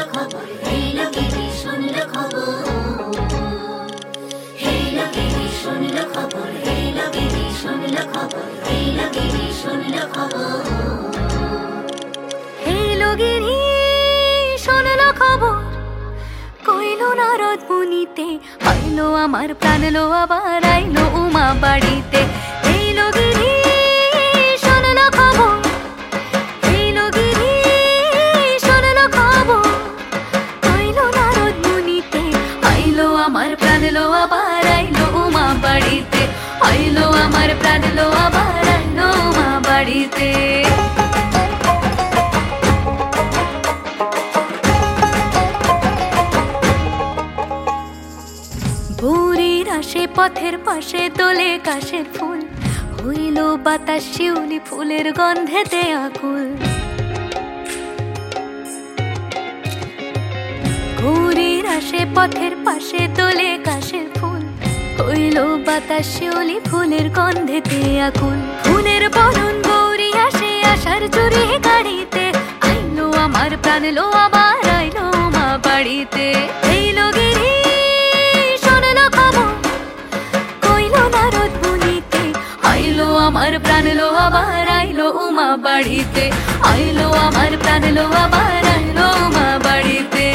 খবর, হেলো গিরি শুনল খবর, হেলো গিরি শুনল খবর, হেলো গিরি শুনল খবর, হেলো গিরি শুনল খবর, হেলো গিরি শুনল খবর, কইলো নারদ মুনিতে, আইলো আমার প্রাণ লো আবার আইলো উমা বাড়িতে। হেলো গিরি শুনল খবর, হেলো গিরি শুনল খবর, কইলো নারদ মুনিতে, আইলো আমার প্রাণ লো আবার আইলো উমা বাড়িতে, আইলো আমার প্রাণ লো আবার আইলো উমা বাড়িতে। ভোরের আসে পথের পাশে তোলে কাশের ফুল, হইল বাতাস শিউলি ফুলের গন্ধেতে আকুল। ভোরের আসে পথের পাশে তোলে কাশের ফুল, হইল বাতাস শিউলি ফুলের গন্ধেতে আকুল। ফুলের বরণ গৌরী আসে আশার চুরি গাড়িতে, আইলো আমার প্রাণ লো আবার আইলো মা বাড়িতে। এইলো গিরি আইলো আমার প্রাণ লো আবার আইলো উমা বাড়িতে, আইলো আমার প্রাণ লো আবার আইলো উমা বাড়িতে।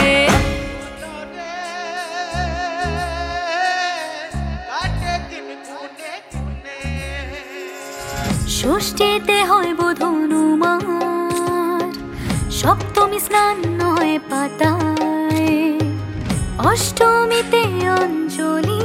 ষষ্ঠীতে হয় বোধনুমার, সপ্তমী স্নান হয় পাতায়, অষ্টমীতে অঞ্জলি,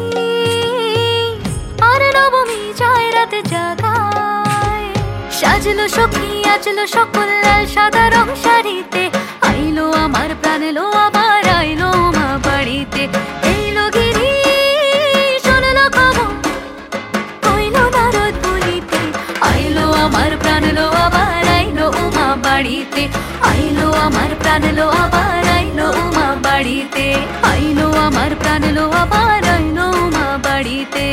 আর নবমী যায় রাতে জাগায়। সাজলো সখী আজলো সকল লাল সাদা রং শাড়িতে, আইলো আমার প্রাণ লো আবার আইলো মা বাড়িতে। এইলো গিরি শুনল খবর, কইলো নারদ মুনিতে, আইলো আমার প্রাণ লো আবার আইলো উমা বাড়িতে, আইলো আমার প্রাণ লো আবার আইলো উমা বাড়িতে, আইলো আমার প্রাণ লো আবার আইলো উমা বাড়িতে।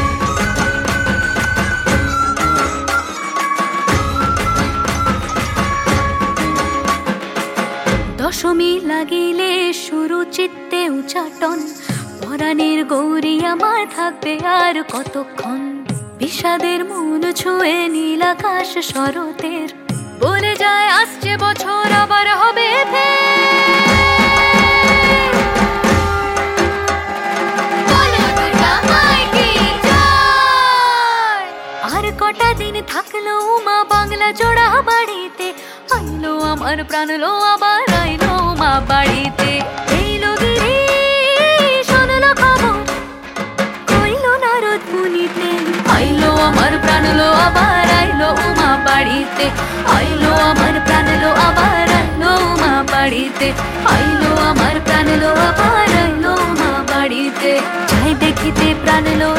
দশমী লাগিলে শুরু চিত্তে উচাটন, পরাণের গৌরী আমার থাকবে আর কতক্ষণ। বিষাদের মন ছুঁয়ে নীল আকাশ শরতের, বলে যায় আসছে বছর আবার হবে আর কটা দিন থাকলো উমা বাংলা জোড়া বাড়িতে, আইলো আমার প্রাণ লো আবার আইলো মা বাড়িতে। এইলো গিরি শুনল খবর, কইলো নারদ মুনিতে, আইলো আমার প্রাণ লো আবার আইলো উমা বাড়িতে, আইলো আমার প্রাণ লো আবার আইলো উমা বাড়িতে, আইলো আমার প্রাণ লো আবার আইলো উমা বাড়িতে। যাই দেখিতে প্রাণ লো